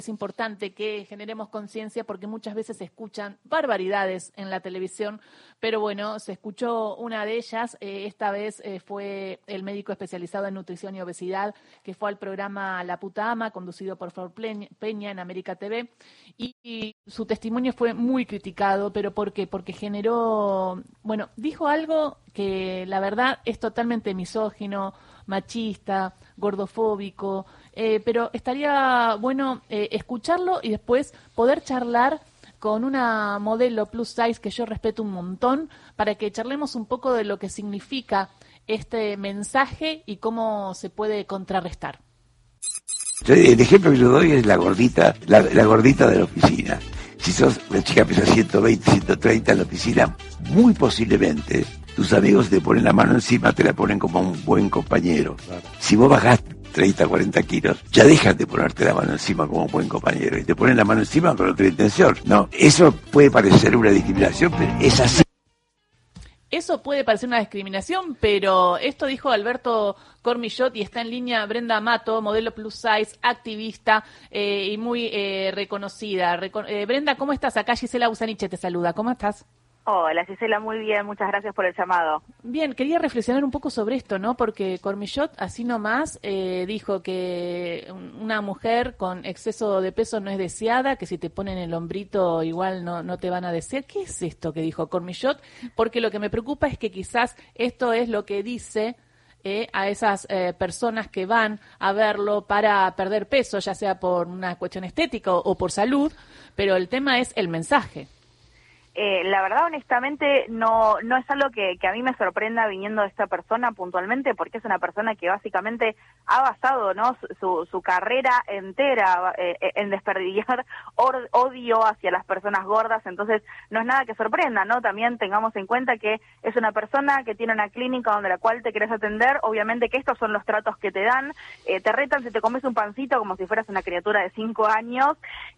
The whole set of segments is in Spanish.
es importante que generemos conciencia porque muchas veces se escuchan barbaridades en la televisión, pero bueno, se escuchó una de ellas, esta vez fue el médico especializado en nutrición y obesidad que fue al programa La Puta Ama, conducido por Flor Peña en América TV, y su testimonio fue muy criticado, pero ¿por qué? Porque generó, bueno, dijo algo que la verdad es totalmente misógino, machista, gordofóbico, pero estaría bueno escucharlo y después poder charlar con una modelo plus size que yo respeto un montón para que charlemos un poco de lo que significa este mensaje y cómo se puede contrarrestar. El ejemplo que yo doy es la gordita, la gordita de la oficina. Si sos una chica que pesa 120, 130 en la oficina, muy posiblemente tus amigos te ponen la mano encima, te la ponen como un buen compañero. Claro. Si vos bajás 30, 40 kilos, ya dejan de ponerte la mano encima como un buen compañero y te ponen la mano encima con otra intención. No, eso puede parecer una discriminación, pero es así. Eso puede parecer una discriminación, pero esto dijo Alberto Cormillot y está en línea Brenda Amato, modelo plus size, activista y muy reconocida. Brenda, ¿cómo estás? Acá Gisela Busaniche te saluda. ¿Cómo estás? Hola Gisela, muy bien, muchas gracias por el llamado. Bien, quería reflexionar un poco sobre esto, ¿no? Porque Cormillot, así nomás, dijo que una mujer con exceso de peso no es deseada, que si te ponen el hombrito igual no te van a desear. ¿Qué es esto que dijo Cormillot? Porque lo que me preocupa es que quizás esto es lo que dice a esas personas que van a verlo para perder peso, ya sea por una cuestión estética o por salud, pero el tema es el mensaje. La verdad, honestamente, no es algo que a mí me sorprenda viniendo de esta persona puntualmente, porque es una persona que básicamente ha basado, ¿no?, su carrera entera en desperdigar odio hacia las personas gordas. Entonces no es nada que sorprenda, ¿no? También tengamos en cuenta que es una persona que tiene una clínica donde la cual te querés atender, obviamente que estos son los tratos que te dan, te retan si te comes un pancito como si fueras una criatura de 5 años,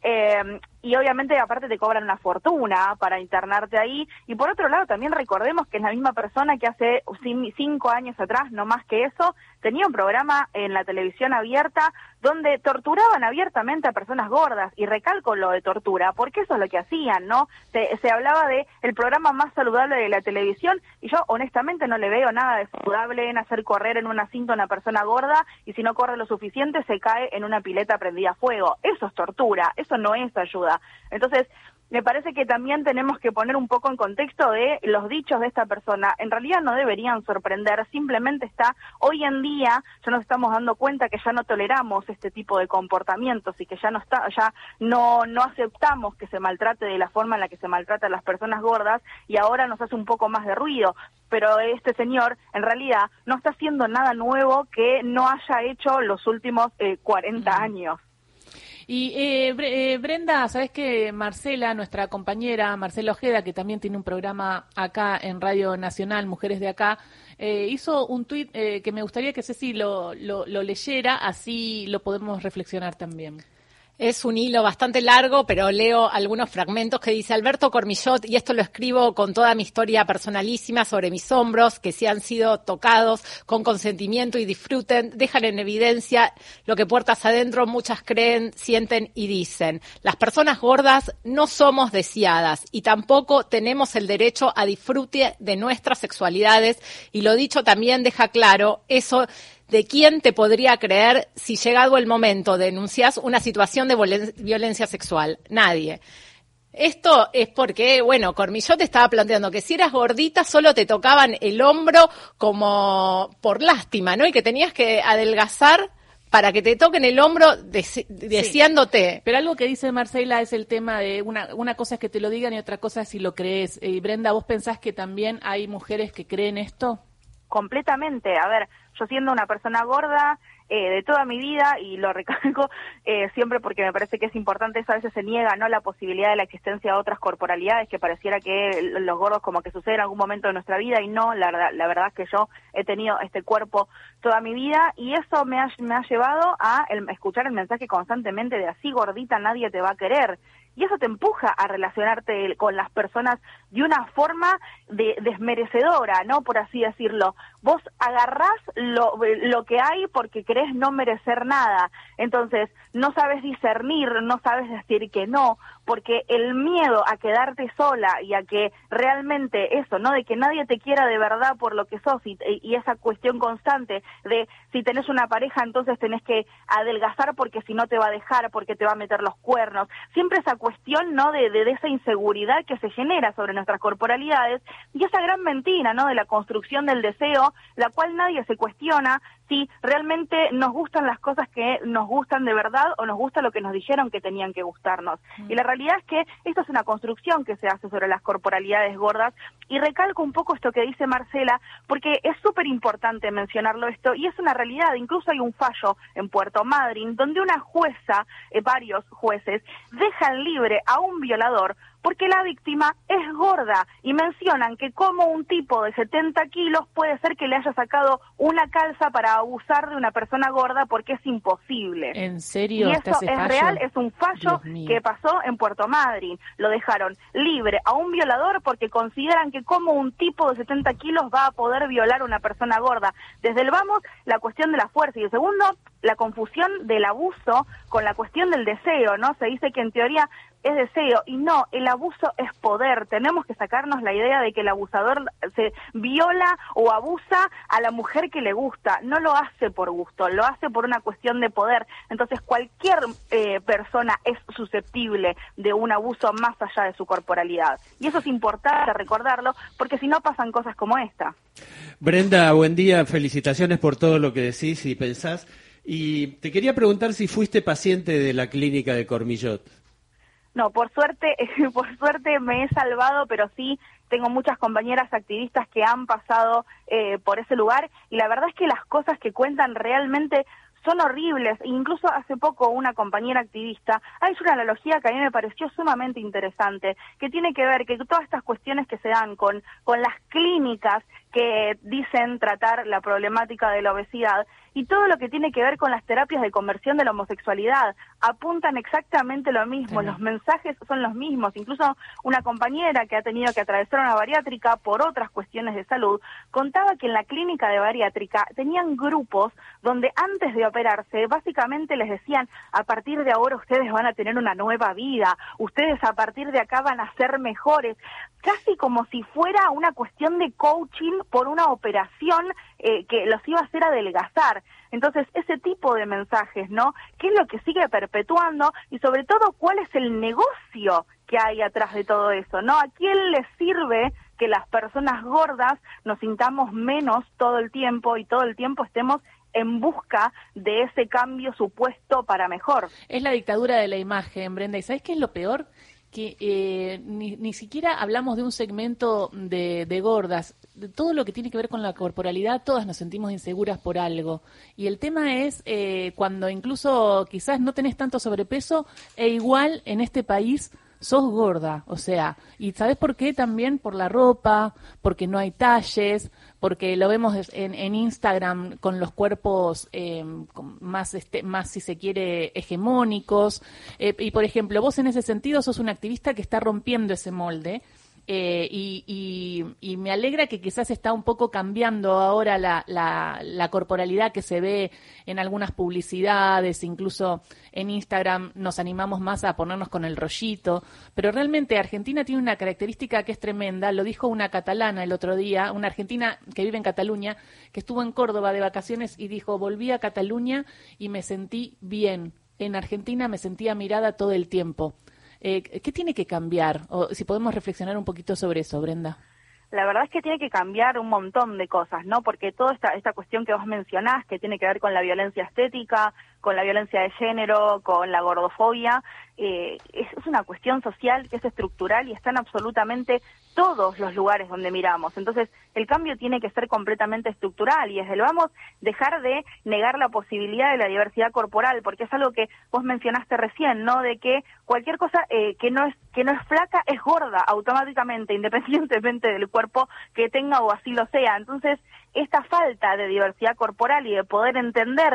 y obviamente aparte te cobran una fortuna para internarte ahí. Y por otro lado también recordemos que es la misma persona que hace 5 años atrás, no más que eso, tenía un programa en la televisión abierta donde torturaban abiertamente a personas gordas, y recalco lo de tortura, porque eso es lo que hacían, ¿no? Se hablaba de el programa más saludable de la televisión, y yo honestamente no le veo nada de saludable en hacer correr en una cinta a una persona gorda, y si no corre lo suficiente se cae en una pileta prendida a fuego. Eso es tortura, eso no es ayuda. Entonces, me parece que también tenemos que poner un poco en contexto de los dichos de esta persona. En realidad no deberían sorprender, simplemente hoy en día ya nos estamos dando cuenta que ya no toleramos este tipo de comportamientos y que ya no aceptamos que se maltrate de la forma en la que se maltrata a las personas gordas, y ahora nos hace un poco más de ruido. Pero este señor en realidad no está haciendo nada nuevo que no haya hecho los últimos 40 años. Y Brenda, sabes que Marcela, nuestra compañera Marcela Ojeda, que también tiene un programa acá en Radio Nacional, Mujeres de Acá, hizo un tuit que me gustaría que Ceci lo leyera, así lo podemos reflexionar también. Es un hilo bastante largo, pero leo algunos fragmentos que dice Alberto Cormillot, y esto lo escribo con toda mi historia personalísima sobre mis hombros, que si han sido tocados con consentimiento y disfruten, dejan en evidencia lo que puertas adentro muchas creen, sienten y dicen. Las personas gordas no somos deseadas y tampoco tenemos el derecho a disfrute de nuestras sexualidades, y lo dicho también deja claro eso. ¿De quién te podría creer si llegado el momento denuncias una situación de violencia sexual? Nadie. Esto es porque, bueno, Cormillot estaba planteando que si eras gordita solo te tocaban el hombro como por lástima, ¿no? Y que tenías que adelgazar para que te toquen el hombro deseándote. Sí, pero algo que dice Marcela es el tema de una cosa es que te lo digan y otra cosa es si lo crees. Y Brenda, ¿vos pensás que también hay mujeres que creen esto? Completamente. A ver, yo siendo una persona gorda de toda mi vida, y lo recalco siempre porque me parece que es importante, eso a veces se niega, ¿no?, la posibilidad de la existencia de otras corporalidades, que pareciera que los gordos como que sucede en algún momento de nuestra vida, y no, la verdad es que yo he tenido este cuerpo toda mi vida, y eso me ha llevado a escuchar el mensaje constantemente de así gordita nadie te va a querer. y eso te empuja a relacionarte con las personas de una forma desmerecedora, ¿no? Por así decirlo. Vos agarrás lo que hay porque crees no merecer nada, entonces no sabes discernir, no sabes decir que no, porque el miedo a quedarte sola y a que realmente eso, ¿no? De que nadie te quiera de verdad por lo que sos y esa cuestión constante de si tenés una pareja entonces tenés que adelgazar porque si no te va a dejar, porque te va a meter los cuernos, siempre esa cuestión, ¿no? De esa inseguridad que se genera sobre nuestras corporalidades y esa gran mentira, ¿no? De la construcción del deseo, la cual nadie se cuestiona si realmente nos gustan las cosas que nos gustan de verdad o nos gusta lo que nos dijeron que tenían que gustarnos. Y la realidad es que esto es una construcción que se hace sobre las corporalidades gordas y recalco un poco esto que dice Marcela porque es súper importante mencionarlo esto y es una realidad. Incluso hay un fallo en Puerto Madryn donde una jueza, varios jueces, dejan libre a un violador porque la víctima es gorda y mencionan que como un tipo de 70 kilos puede ser que le haya sacado una calza para abusar de una persona gorda porque es imposible. ¿En serio? Y eso es real, es un fallo que pasó en Puerto Madryn. Lo dejaron libre a un violador porque consideran que como un tipo de 70 kilos va a poder violar a una persona gorda. Desde el vamos, la cuestión de la fuerza y el segundo, la confusión del abuso con la cuestión del deseo, ¿no? Se dice que en teoría es deseo, y no, el abuso es poder. Tenemos que sacarnos la idea de que el abusador se viola o abusa a la mujer que le gusta. No lo hace por gusto, lo hace por una cuestión de poder. Entonces cualquier persona es susceptible de un abuso más allá de su corporalidad. Y eso es importante recordarlo, porque si no pasan cosas como esta. Brenda, buen día, felicitaciones por todo lo que decís y pensás. Y te quería preguntar si fuiste paciente de la clínica de Cormillot. No, por suerte me he salvado, pero sí tengo muchas compañeras activistas que han pasado por ese lugar y la verdad es que las cosas que cuentan realmente son horribles. Incluso hace poco una compañera activista ha hecho una analogía que a mí me pareció sumamente interesante, que tiene que ver que todas estas cuestiones que se dan con las clínicas que dicen tratar la problemática de la obesidad y todo lo que tiene que ver con las terapias de conversión de la homosexualidad apuntan exactamente lo mismo, los mensajes son los mismos. Incluso una compañera que ha tenido que atravesar una bariátrica por otras cuestiones de salud contaba que en la clínica de bariátrica tenían grupos donde antes de operarse básicamente les decían: a partir de ahora ustedes van a tener una nueva vida, ustedes a partir de acá van a ser mejores, casi como si fuera una cuestión de coaching por una operación que los iba a hacer adelgazar. Entonces, ese tipo de mensajes, ¿no? ¿Qué es lo que sigue perpetuando? Y sobre todo, ¿cuál es el negocio que hay atrás de todo eso, ¿no? ¿A quién le sirve que las personas gordas nos sintamos menos todo el tiempo y todo el tiempo estemos en busca de ese cambio supuesto para mejor? Es la dictadura de la imagen, Brenda. ¿Y sabes qué es lo peor? Que ni siquiera hablamos de un segmento de gordas. De todo lo que tiene que ver con la corporalidad, todas nos sentimos inseguras por algo. Y el tema es cuando incluso quizás no tenés tanto sobrepeso e igual en este país sos gorda, o sea, ¿y sabés por qué? También por la ropa, porque no hay talles, porque lo vemos en Instagram con los cuerpos más, si se quiere, hegemónicos. Y, por ejemplo, vos en ese sentido sos una activista que está rompiendo ese molde. Y me alegra que quizás está un poco cambiando ahora la corporalidad que se ve en algunas publicidades, incluso en Instagram nos animamos más a ponernos con el rollito, pero realmente Argentina tiene una característica que es tremenda. Lo dijo una catalana el otro día, una argentina que vive en Cataluña, que estuvo en Córdoba de vacaciones y dijo: volví a Cataluña y me sentí bien, en Argentina me sentía mirada todo el tiempo. ¿Qué tiene que cambiar? O si podemos reflexionar un poquito sobre eso, Brenda. La verdad es que tiene que cambiar un montón de cosas, ¿no? Porque toda esta cuestión que vos mencionás, que tiene que ver con la violencia estética, con la violencia de género, con la gordofobia, es una cuestión social que es estructural y está en absolutamente todos los lugares donde miramos. Entonces, el cambio tiene que ser completamente estructural y desde el vamos dejar de negar la posibilidad de la diversidad corporal, porque es algo que vos mencionaste recién, ¿no? De que cualquier cosa que no es flaca es gorda automáticamente, independientemente del cuerpo que tenga o así lo sea. Entonces, esta falta de diversidad corporal y de poder entender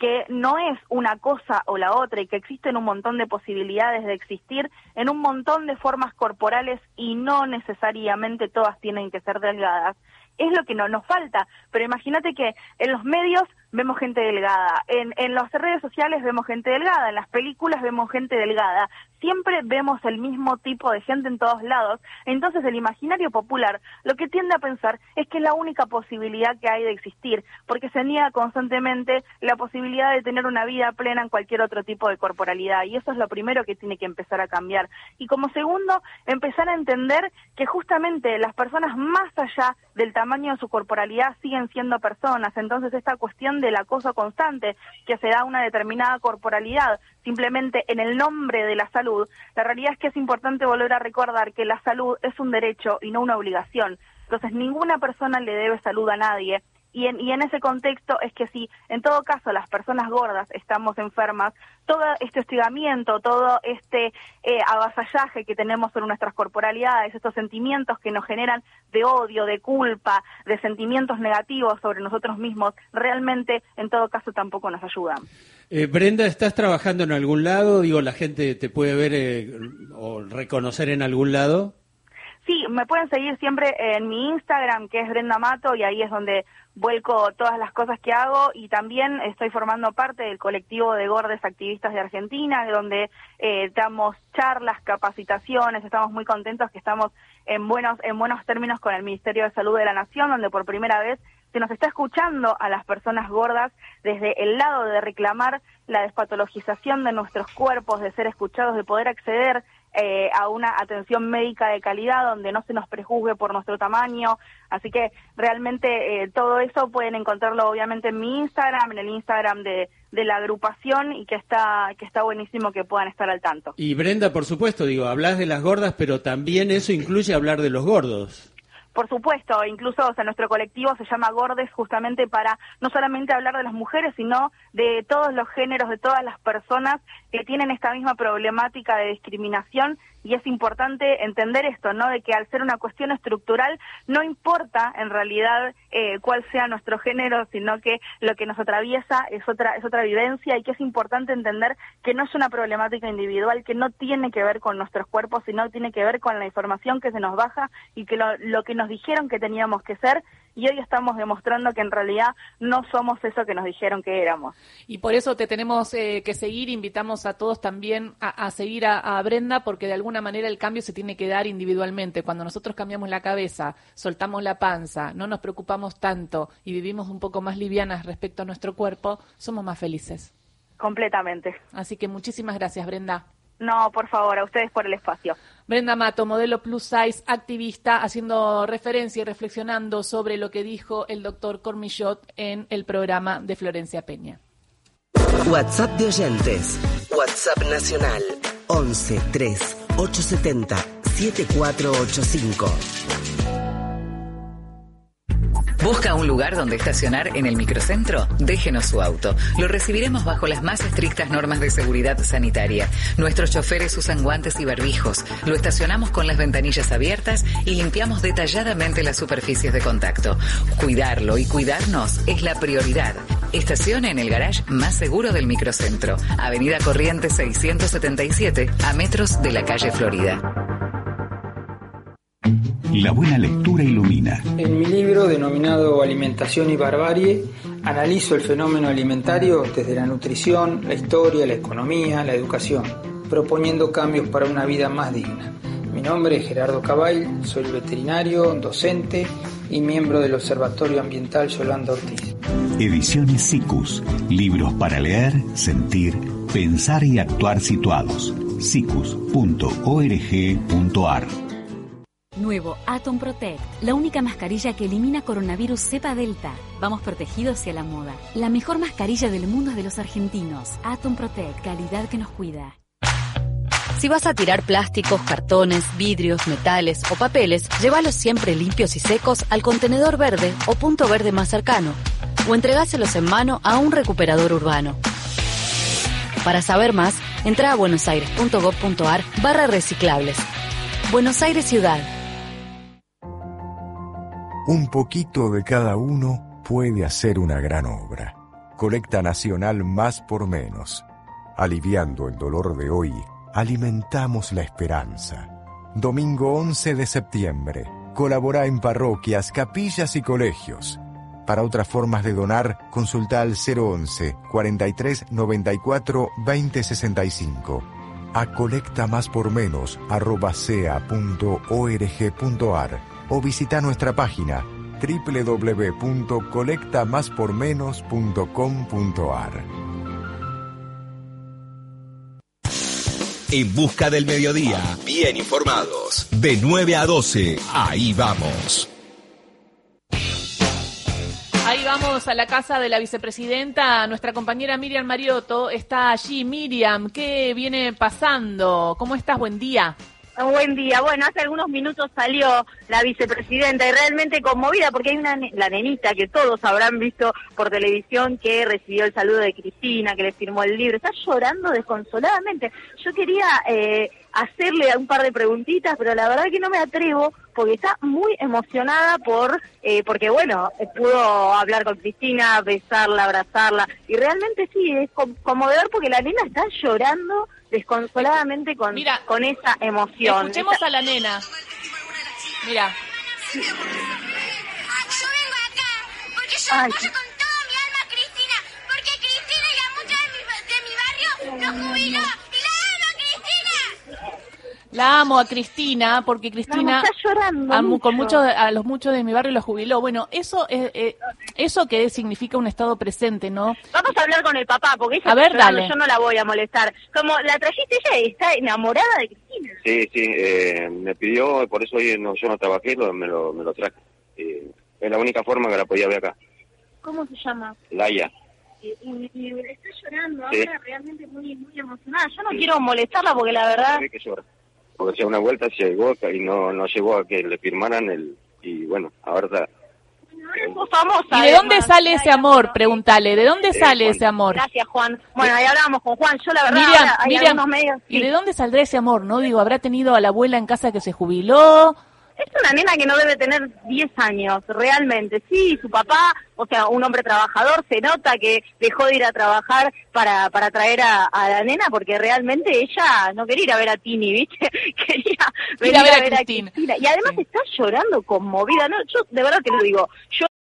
que no es una cosa o la otra y que existen un montón de posibilidades de existir en un montón de formas corporales y no necesariamente todas tienen que ser delgadas, es lo que nos falta. Pero imagínate que en los medios vemos gente delgada, en las redes sociales vemos gente delgada, en las películas vemos gente delgada, siempre vemos el mismo tipo de gente en todos lados. Entonces el imaginario popular lo que tiende a pensar es que es la única posibilidad que hay de existir, porque se niega constantemente la posibilidad de tener una vida plena en cualquier otro tipo de corporalidad, y eso es lo primero que tiene que empezar a cambiar. Y como segundo, empezar a entender que justamente las personas más allá del tamaño de su corporalidad siguen siendo personas. Entonces esta cuestión del acoso constante que se da a una determinada corporalidad simplemente en el nombre de la salud, la realidad es que es importante volver a recordar que la salud es un derecho y no una obligación. Entonces ninguna persona le debe salud a nadie. Y en ese contexto es que si en todo caso las personas gordas estamos enfermas, todo este hostigamiento, todo este avasallaje que tenemos sobre nuestras corporalidades, estos sentimientos que nos generan de odio, de culpa, de sentimientos negativos sobre nosotros mismos, realmente en todo caso tampoco nos ayudan. Brenda, ¿estás trabajando en algún lado? Digo, ¿la gente te puede ver o reconocer en algún lado? Sí, me pueden seguir siempre en mi Instagram, que es Brenda Mato, y ahí es donde vuelco todas las cosas que hago, y también estoy formando parte del colectivo de gordes activistas de Argentina, donde damos charlas, capacitaciones, estamos muy contentos que estamos en buenos términos con el Ministerio de Salud de la Nación, donde por primera vez se nos está escuchando a las personas gordas desde el lado de reclamar la despatologización de nuestros cuerpos, de ser escuchados, de poder acceder a una atención médica de calidad donde no se nos prejuzgue por nuestro tamaño. Así que realmente todo eso pueden encontrarlo obviamente en mi Instagram, en el Instagram de la agrupación, y que está buenísimo que puedan estar al tanto. Y Brenda, por supuesto, digo, hablas de las gordas, pero también eso incluye hablar de los gordos. Por supuesto, incluso nuestro colectivo se llama Gordes justamente para no solamente hablar de las mujeres, sino de todos los géneros, de todas las personas que tienen esta misma problemática de discriminación, y es importante entender esto, ¿no? De que al ser una cuestión estructural no importa en realidad cuál sea nuestro género, sino que lo que nos atraviesa es otra vivencia, y que es importante entender que no es una problemática individual, que no tiene que ver con nuestros cuerpos, sino tiene que ver con la información que se nos baja y que lo que nos dijeron que teníamos que ser, y hoy estamos demostrando que en realidad no somos eso que nos dijeron que éramos. Y por eso te tenemos que seguir, invitamos a todos también a seguir a Brenda, porque de alguna manera el cambio se tiene que dar individualmente. Cuando nosotros cambiamos la cabeza, soltamos la panza, no nos preocupamos tanto y vivimos un poco más livianas respecto a nuestro cuerpo, somos más felices. Completamente. Así que muchísimas gracias, Brenda. No, por favor, a ustedes por el espacio. Brenda Mato, modelo plus size, activista, haciendo referencia y reflexionando sobre lo que dijo el doctor Cormillot en el programa de Florencia Peña. WhatsApp de oyentes. WhatsApp nacional 11 3 870 7485. ¿Busca un lugar donde estacionar en el microcentro? Déjenos su auto. Lo recibiremos bajo las más estrictas normas de seguridad sanitaria. Nuestros choferes usan guantes y barbijos. Lo estacionamos con las ventanillas abiertas y limpiamos detalladamente las superficies de contacto. Cuidarlo y cuidarnos es la prioridad. Estacione en el garage más seguro del microcentro. Avenida Corrientes 677, a metros de la calle Florida. La buena lectura ilumina. En mi libro denominado Alimentación y Barbarie, analizo el fenómeno alimentario desde la nutrición, la historia, la economía, la educación, proponiendo cambios para una vida más digna. Mi nombre es Gerardo Caball, soy veterinario, docente y miembro del Observatorio Ambiental Yolanda Ortiz. Ediciones SICUS, libros para leer, sentir, pensar y actuar situados. sicus.org.ar. Nuevo Atom Protect, la única mascarilla que elimina coronavirus cepa delta. Vamos protegidos hacia la moda. La mejor mascarilla del mundo es de los argentinos. Atom Protect, calidad que nos cuida. Si vas a tirar plásticos, cartones, vidrios, metales o papeles, llévalos siempre limpios y secos al contenedor verde o punto verde más cercano, o entregáselos en mano a un recuperador urbano. Para saber más, entra a buenosaires.gov.ar/reciclables. Buenos Aires Ciudad. Un poquito de cada uno puede hacer una gran obra. Colecta Nacional Más por Menos. Aliviando el dolor de hoy, alimentamos la esperanza. Domingo 11 de septiembre. Colabora en parroquias, capillas y colegios. Para otras formas de donar, consulta al 011 43 94 20 65. A colectamáspormenos@sea.org.ar o visita nuestra página www.colectamáspormenos.com.ar. En busca del mediodía, bien informados. De 9 a 12, ahí vamos. Ahí vamos a la casa de la vicepresidenta. Nuestra compañera Miriam Mariotto está allí. Miriam, ¿qué viene pasando? ¿Cómo estás? Buen día. Buen día. Bueno, hace algunos minutos salió la vicepresidenta y realmente conmovida porque hay la nenita que todos habrán visto por televisión que recibió el saludo de Cristina, que le firmó el libro. Está llorando desconsoladamente. Yo quería hacerle un par de preguntitas, pero la verdad que no me atrevo porque está muy emocionada porque bueno, pudo hablar con Cristina, besarla, abrazarla y realmente sí, es conmovedor porque la nena está llorando desconsoladamente con esa emoción. Escuchemos a la nena. Mira. Yo vengo acá porque yo apoyo con toda mi alma a Cristina, porque Cristina y a muchos de mi barrio nos jubiló. ¡Y la amo, Cristina! La amo a Cristina porque Cristina está llorando a los muchos de mi barrio los jubiló. Bueno, eso que significa un estado presente, ¿no? Vamos a hablar con el papá porque ella está llorando, yo no la voy a molestar. Como la trajiste ella y está enamorada de Cristina. Sí, me pidió, por eso hoy yo no trabajé, me lo traje. Es la única forma que la podía ver acá. ¿Cómo se llama? Laia. Y está llorando ahora realmente muy, muy emocionada. Yo no quiero molestarla porque la verdad... Que llora. Porque hacía una vuelta llegó y no llegó a que le firmaran y bueno, ahora está... famosa. ¿Y de dónde sale ese amor? Pregúntale, ¿de dónde sale ese amor? Gracias, Juan. Bueno, ahí hablábamos con Juan. Yo la verdad, Miriam, algunos medios... ¿y de dónde saldrá ese amor, no? Digo, ¿habrá tenido a la abuela en casa que se jubiló? Es una nena que no debe tener 10 años, realmente. Sí, su papá, o sea, un hombre trabajador, se nota que dejó de ir a trabajar para traer a la nena, porque realmente ella no quería ir a ver a Tini, ¿viste? Quería venir a ver a Cristina. Y además está llorando conmovida, ¿no? Yo de verdad te lo digo, yo